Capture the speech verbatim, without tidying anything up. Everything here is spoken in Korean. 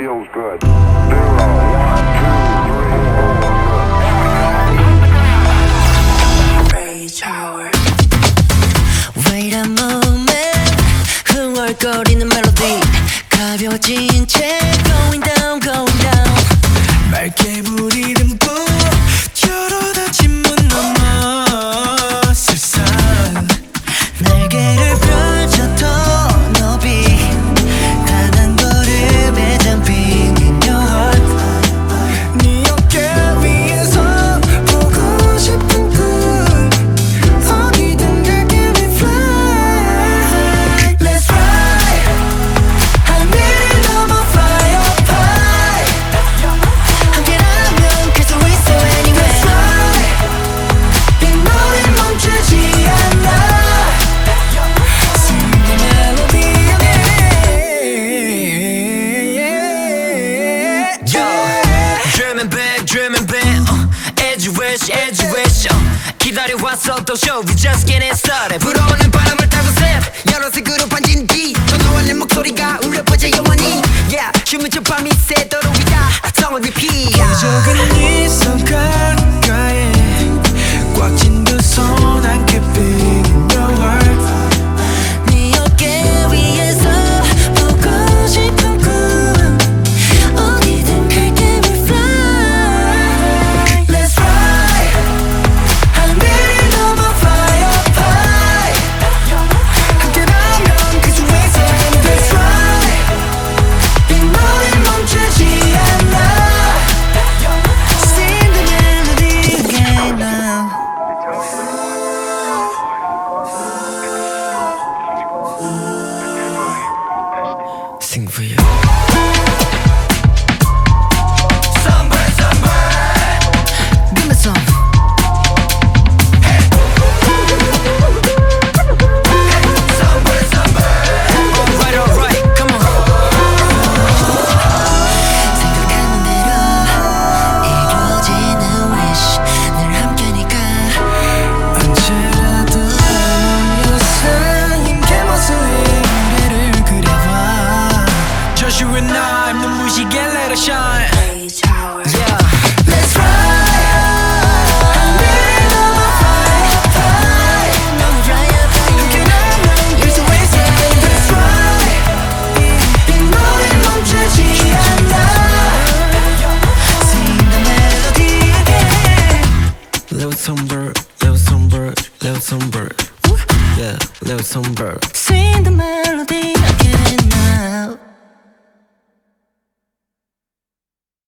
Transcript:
feels good. Zero, one, two, three, four. Rage hour. Wait a moment. 흥얼거리는 멜로디 가벼워진 채 going down, going down. 맑게 부리는 불 저러다 침문 넘어 세상 날개를 펼쳐 더 높이 단 한 걸음에 잠긴 your heart. 네 어깨 위에서 보고 싶은 꿈 어디든 갈게 we fly. Let's fly 하늘을 넘어 fly up high. 함께라면 계속 있어 anywhere. Let's fly 빗물이 멈추지 않아. Sing the melody again. Yo, dreaming big, dreaming big. Uh, as you wish, as you wish. Uh, 기다려왔어 또 show, we just getting started. 불어오는 바람을 타고 step. 여러 색으로 반진 뒤. 또 너와 내 목소리가 울려 퍼져 영원히. Yeah, 춤은 저 밤이 새도록 위다. Song on repeat. 적은 이성 가까이 꽉 쥔 두 손 함께 beating your heart. 네 어깨 위에서 보고 싶은 꿈 어디든 갈게 we fly. Let's fly 하늘을 넘어 fly up high. 함께라면 그 중에서 Let's fly 빗물이 멈추지 않아. Sing the melody again now. Sing for you. Give me some. Alright, alright, come on. 생각하는 대로 이루어지는 wish 늘 함께니까. 언제라도 영상인 개모습의 미래를 그려봐. Just you and I 눈부시게 let it shine. Rage hour. Yeah. Let's fly 하늘을 넘어 fly up high. 너무 fly up high. 함께라면 그 중에서 Let's fly 빗물이 멈추지 않아. Sing the melody again. Little songbird, little songbird, little songbird. Yeah, little songbird. Sing the melody